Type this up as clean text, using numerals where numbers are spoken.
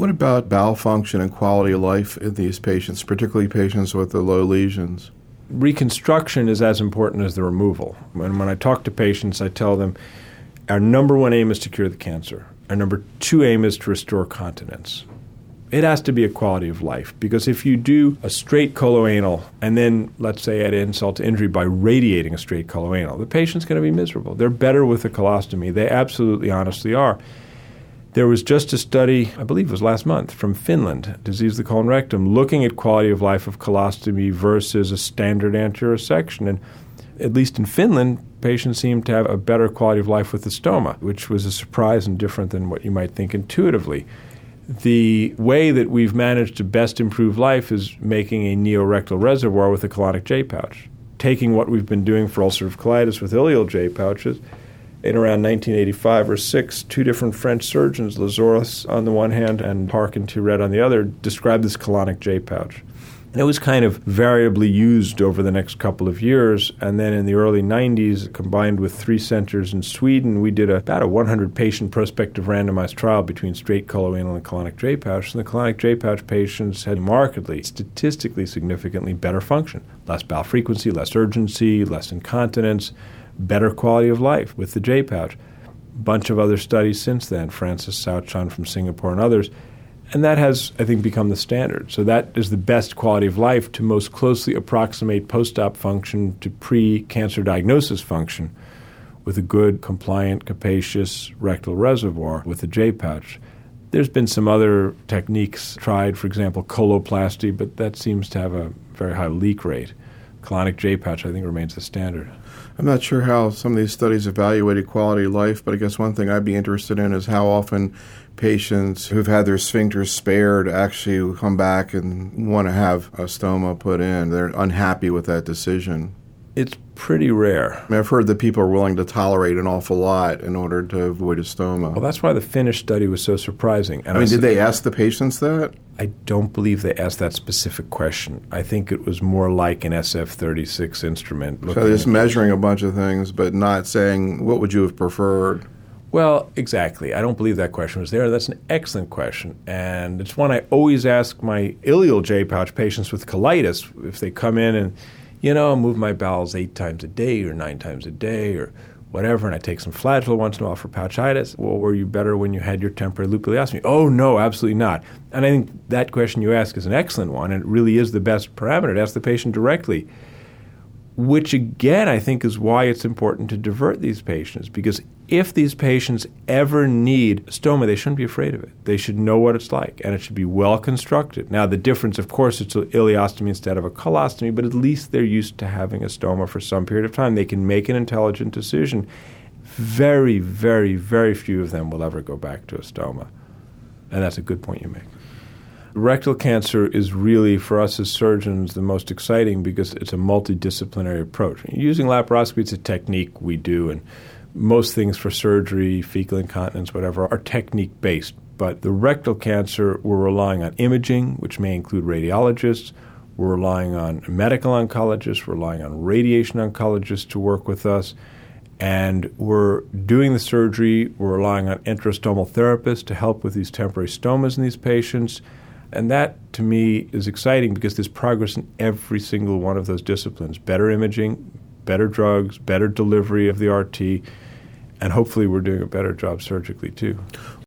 What about bowel function and quality of life in these patients, particularly patients with the low lesions? Reconstruction is as important as the removal. When I talk to patients, I tell them our number one aim is to cure the cancer. Our number two aim is to restore continence. It has to be a quality of life, because if you do a straight coloanal and then, let's say, add insult to injury by radiating a straight coloanal, the patient's going to be miserable. They're better with a colostomy. They absolutely honestly are. There was just a study, I believe it was last month, from Finland, disease of the colon rectum, looking at quality of life of colostomy versus a standard anterior section. And at least in Finland, patients seemed to have a better quality of life with the stoma, which was a surprise and different than what you might think intuitively. The way that we've managed to best improve life is making a neorectal reservoir with a colonic J-pouch, taking what we've been doing for ulcerative colitis with ileal J-pouches. In around 1985 or 6, two different French surgeons, Lazorus on the one hand and Parkin Tourette on the other, described this colonic J-pouch. And it was kind of variably used over the next couple of years. And then in the early 90s, combined with 3 centers in Sweden, we did about a 100-patient prospective randomized trial between straight coloanal and colonic J-pouch. And the colonic J-pouch patients had markedly, statistically significantly better function. Less bowel frequency, less urgency, less incontinence, better quality of life with the J-pouch. Bunch of other studies since then, Francis Souchon from Singapore and others. And that has, I think, become the standard. So that is the best quality of life to most closely approximate post-op function to pre-cancer diagnosis function with a good, compliant, capacious rectal reservoir with the J-pouch. There's been some other techniques tried, for example, coloplasty, but that seems to have a very high leak rate. Colonic J-pouch, I think, remains the standard. I'm not sure how some of these studies evaluated quality of life, but I guess one thing I'd be interested in is how often patients who've had their sphincters spared actually come back and want to have a stoma put in. They're unhappy with that decision. It's pretty rare. I mean, I've heard that people are willing to tolerate an awful lot in order to avoid a stoma. Well, that's why the Finnish study was so surprising. And did they ask the patients that? I don't believe they asked that specific question. I think it was more like an SF-36 instrument. So they're just measuring a bunch of things, but not saying, what would you have preferred? Well, exactly. I don't believe that question was there. That's an excellent question. And it's one I always ask my ileal J-pouch patients with colitis if they come in and, I move my bowels 8 times a day or 9 times a day or whatever, and I take some flagyl once in a while for pouchitis. Well, were you better when you had your temporary loop ileostomy? Oh, no, absolutely not. And I think that question you ask is an excellent one, and it really is the best parameter to ask the patient directly, which, again, I think is why it's important to divert these patients, because if these patients ever need stoma, they shouldn't be afraid of it. They should know what it's like, and it should be well constructed. Now, the difference, of course, it's an ileostomy instead of a colostomy, but at least they're used to having a stoma for some period of time. They can make an intelligent decision. Very, very, very few of them will ever go back to a stoma, and that's a good point you make. Rectal cancer is really, for us as surgeons, the most exciting because it's a multidisciplinary approach. Using laparoscopy, it's a technique we do, and most things for surgery, fecal incontinence, whatever, are technique-based. But the rectal cancer, we're relying on imaging, which may include radiologists. We're relying on medical oncologists. We're relying on radiation oncologists to work with us. And we're doing the surgery. We're relying on enterostomal therapists to help with these temporary stomas in these patients. And that, to me, is exciting because there's progress in every single one of those disciplines. Better imaging, better drugs, better delivery of the RT, and hopefully we're doing a better job surgically too.